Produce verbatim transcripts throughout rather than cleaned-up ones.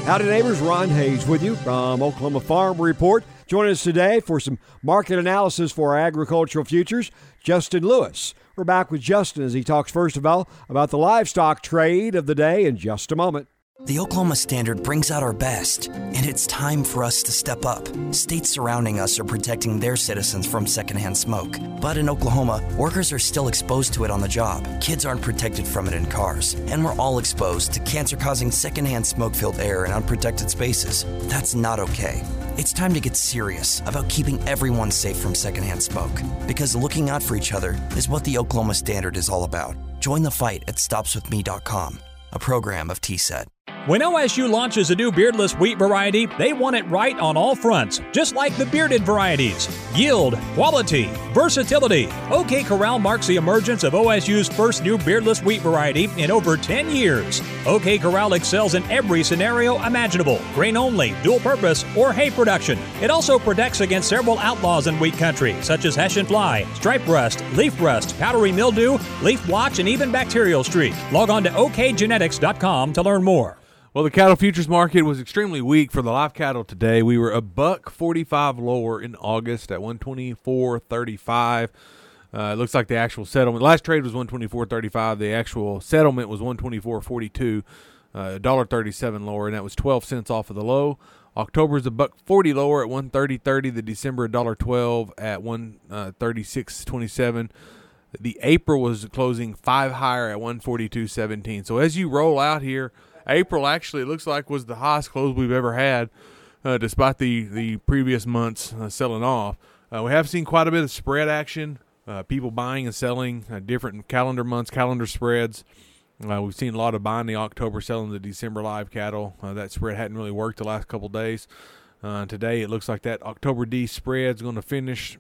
Howdy neighbors, Ron Hayes with you from Oklahoma Farm Report. Joining us today for some market analysis for our agricultural futures, Justin Lewis. We're back with Justin as he talks first of all about the livestock trade of the day in just a moment. The Oklahoma Standard brings out our best, and it's time for us to step up. States surrounding us are protecting their citizens from secondhand smoke. But in Oklahoma, workers are still exposed to it on the job. Kids aren't protected from it in cars. And we're all exposed to cancer-causing secondhand smoke-filled air in unprotected spaces. That's not okay. It's time to get serious about keeping everyone safe from secondhand smoke. Because looking out for each other is what the Oklahoma Standard is all about. Join the fight at stops with me dot com, a program of T S E T. When O S U launches a new beardless wheat variety, they want it right on all fronts, just like the bearded varieties. Yield, quality, versatility. OK Corral marks the emergence of O S U's first new beardless wheat variety in over ten years. OK Corral excels in every scenario imaginable, grain only, dual purpose, or hay production. It also protects against several outlaws in wheat country, such as Hessian fly, stripe rust, leaf rust, powdery mildew, leaf blotch, and even bacterial streak. Log on to O K genetics dot com to learn more. Well, the cattle futures market was extremely weak for the live cattle today. We were a buck forty-five lower in August at one twenty-four thirty-five. Uh, it looks like the actual settlement. Last trade was one twenty-four thirty-five. The actual settlement was one twenty-four forty-two, uh, one dollar thirty-seven lower, and that was twelve cents off of the low. October is a buck forty lower at one thirty thirty. The December one dollar twelve at one thirty-six twenty-seven. The April was closing five higher at one forty-two seventeen. So as you roll out here, April actually, it looks like, was the highest close we've ever had, uh, despite the, the previous months uh, selling off. Uh, we have seen quite a bit of spread action, uh, people buying and selling uh, different calendar months, calendar spreads. Uh, we've seen a lot of buying the October, selling the December live cattle. Uh, that spread hadn't really worked the last couple days. Uh, today it looks like that October D spread is going to finish,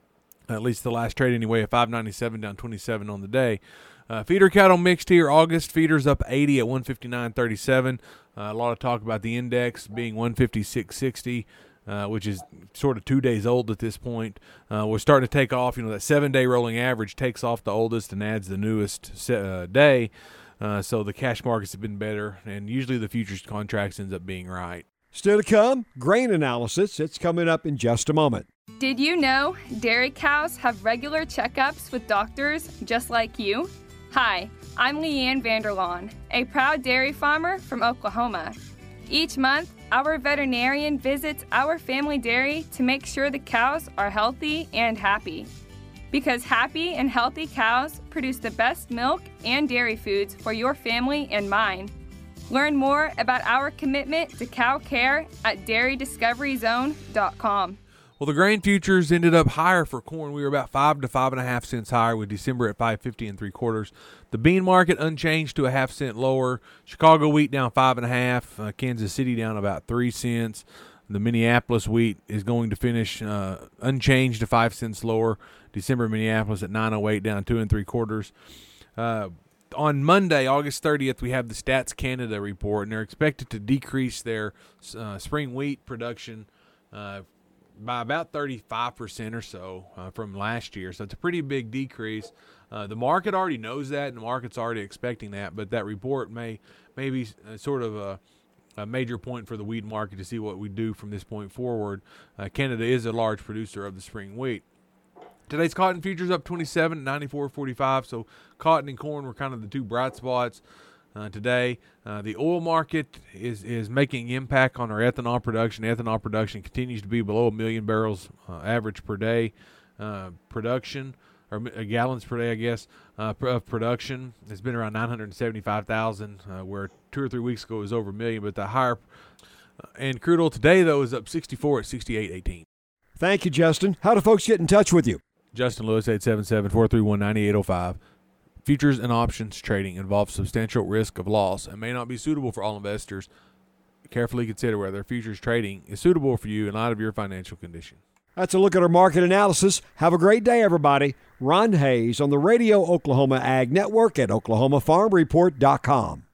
at least the last trade anyway, at five ninety-seven, down twenty-seven on the day. Uh, feeder cattle mixed here. August feeders up eighty at one fifty-nine thirty-seven. Uh, a lot of talk about the index being one fifty-six sixty, uh, which is sort of two days old at this point. Uh, we're starting to take off. You know, that seven-day rolling average takes off the oldest and adds the newest uh, day. Uh, so the cash markets have been better, and usually the futures contracts ends up being right. Still to come, grain analysis. It's coming up in just a moment. Did you know dairy cows have regular checkups with doctors just like you? Hi, I'm Leanne Vanderlaan, a proud dairy farmer from Oklahoma. Each month, our veterinarian visits our family dairy to make sure the cows are healthy and happy. Because happy and healthy cows produce the best milk and dairy foods for your family and mine. Learn more about our commitment to cow care at dairy discovery zone dot com. Well, the grain futures ended up higher for corn. We were about five to five and a half cents higher, with December at five fifty and three quarters. The bean market unchanged to a half cent lower. Chicago wheat down five and a half. Uh, Kansas City down about three cents. The Minneapolis wheat is going to finish uh, unchanged to five cents lower. December Minneapolis at nine oh eight, down two and three quarters. Uh, on Monday, August thirtieth, we have the Stats Canada report, and they're expected to decrease their uh, spring wheat production Uh, by about thirty-five percent or so uh, from last year. So it's a pretty big decrease. Uh, the market already knows that, and the market's already expecting that, but that report may, may be uh, sort of a, a major point for the wheat market to see what we do from this point forward. Uh, Canada is a large producer of the spring wheat. Today's cotton futures up twenty-seven at ninety-four forty-five, so cotton and corn were kind of the two bright spots. Uh, today, uh, the oil market is, is making impact on our ethanol production. Ethanol production continues to be below a million barrels uh, average per day uh, production, or uh, gallons per day, I guess, uh, of production. It's been around nine hundred seventy-five thousand, uh, where two or three weeks ago it was over a million. But the higher, uh, and crude oil today, though, is up sixty-four at sixty-eight eighteen. Thank you, Justin. How do folks get in touch with you? Justin Lewis, eight seven seven, four three one, nine eight zero five. Futures and options trading involves substantial risk of loss and may not be suitable for all investors. Carefully consider whether futures trading is suitable for you in light of your financial condition. That's a look at our market analysis. Have a great day, everybody. Ron Hayes on the Radio Oklahoma Ag Network at oklahoma farm report dot com.